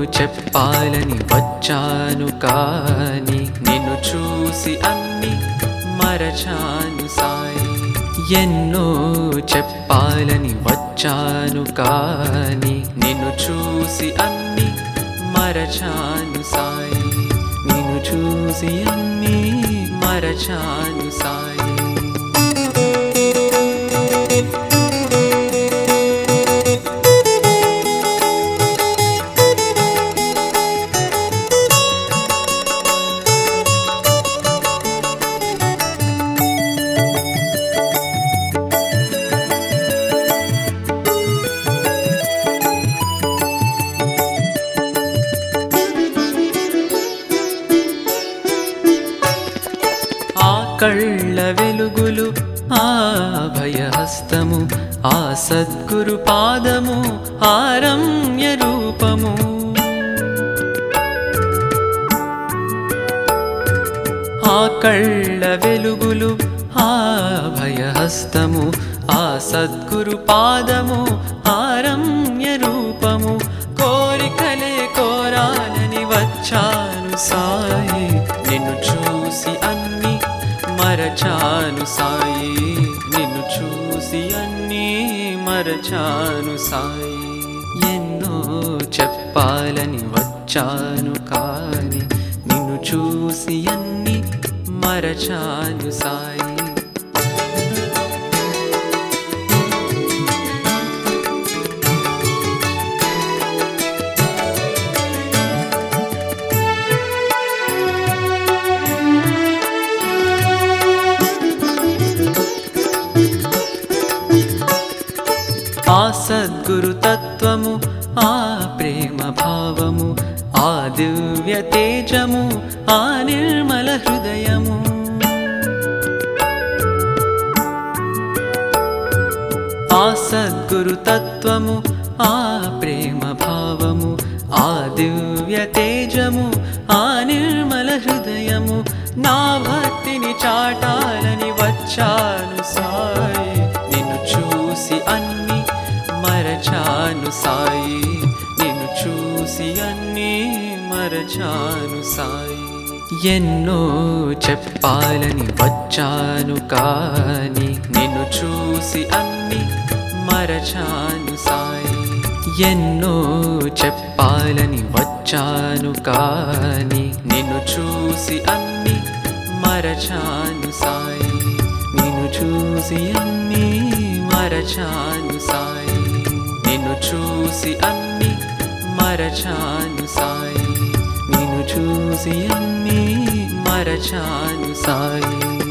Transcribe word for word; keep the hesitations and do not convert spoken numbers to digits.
చెప్పాలని వచ్చాను కానీ నిన్ను చూసి అన్ని మరచాను సాయి. ఎన్నో చెప్పాలని వచ్చాను కానీ నిన్ను చూసి అన్ని మరచాను సాయి. నిన్ను చూసి అన్ని మరచాను సాయి. కళ్ళ వెలుగులు ఆ భయహస్తము ఆ సద్గురు పాదము ఆ రమ్య రూపము. ఆ కళ్ళ వెలుగులు ఆ భయహస్తము ఆ సద్గురు పాదము ఆ రమ్య రూపము. కోరికలే కోరాలని వచ్చాను సాయి. నిన్ను చూసి అన్ని మరచాను సాయి. నిన్ను చూసి అన్నీ మరచాను సాయి. ఎన్నో చెప్పాలని వచ్చాను కానీ నిన్ను చూసి అన్నీ మరచాను సాయి. ఆ సద్గురు తత్వము ఆ ప్రేమ భావము ఆ దివ్య తేజము ఆ నిర్మల హృదయము. ఆ సద్గురు తత్వము ఆ ప్రేమ భావము ఆ దివ్య తేజము ఆ నిర్మల హృదయము. నా భక్తిని చాటాలని వచ్చాను సాయి. నిన్ను చూసి అన్ని మరచాను సాయి. నిన్ను చూసి అన్నీ మరచాను సాయి. ఎన్నో చెప్పాలని వచ్చాను కానీ నిన్ను చూసి అన్ని మరచాను సాయి. ఎన్నో చెప్పాలని వచ్చాను కానీ నిన్ను చూసి అన్ని మరచాను సాయి. నిన్ను చూసి అన్నీ మరచాను సాయి. నిన్ను చూసి అన్ని మరచాను సాయి. నిన్ను చూసి అన్నీ మరచాను సాయి.